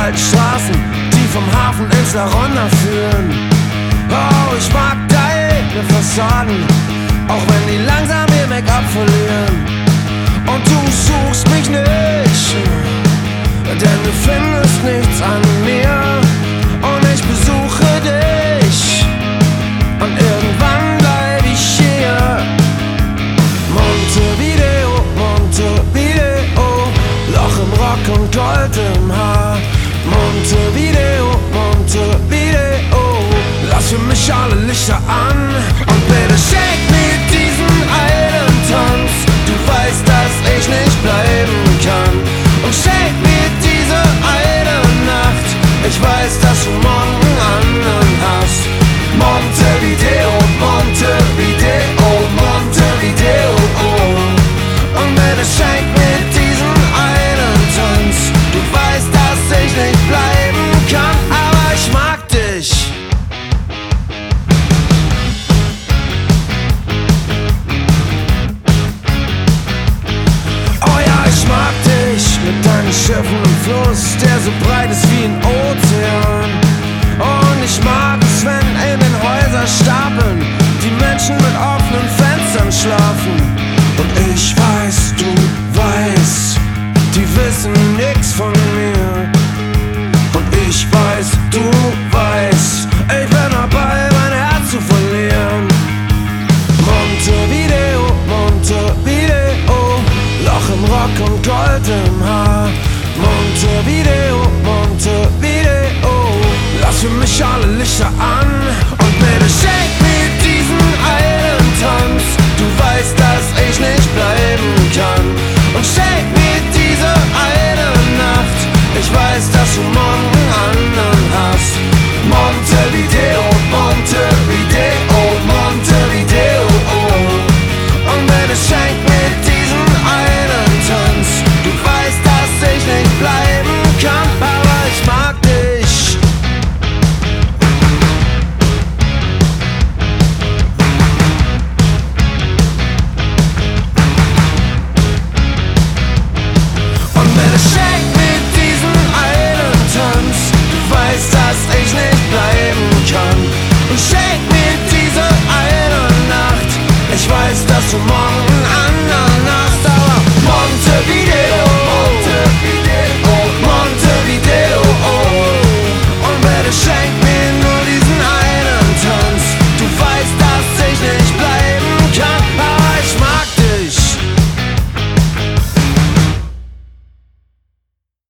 Asphaltstraßen, die vom Hafen ins La Ronda führen. Oh, ich mag deine Fassaden, auch wenn die langsam ihr Make-up verlieren. Und du suchst mich nicht, denn du findest nichts an mir. Und ich besuche dich, und irgendwann bleib ich hier. Montevideo, Montevideo, Loch im Rock und Gold im Haar. Montevideo, Montevideo, lass für mich alle Lichter an. Und bitte schenk mir diesen einen Tanz. Du weißt, dass ich nicht bleiben kann. Und schenk mir diese eine Nacht. Ich weiß, dass du morgen einen anderen hast. Montevideo, Montevideo, Montevideo, oh. Und bitte schenk mir diesen einen Tanz. Du weißt, dass ich nicht bleiben kann, aber ich mag dich. Oh ja, ich mag dich mit deinen Schiffen im Fluss, der so breit ist wie ein Ozean. Und ich mag es, wenn in den Häuserstapeln die Menschen mit offenen Fenstern schlafen. Und ich weiß, du weißt, die wissen nix von mir. Und ich weiß, du weißt, ich bin dabei, mein Herz zu verlieren. Montevideo, Montevideo, Loch im Rock und Gold im Haar. Montevideo, Montevideo, lass für mich alle Lichter an.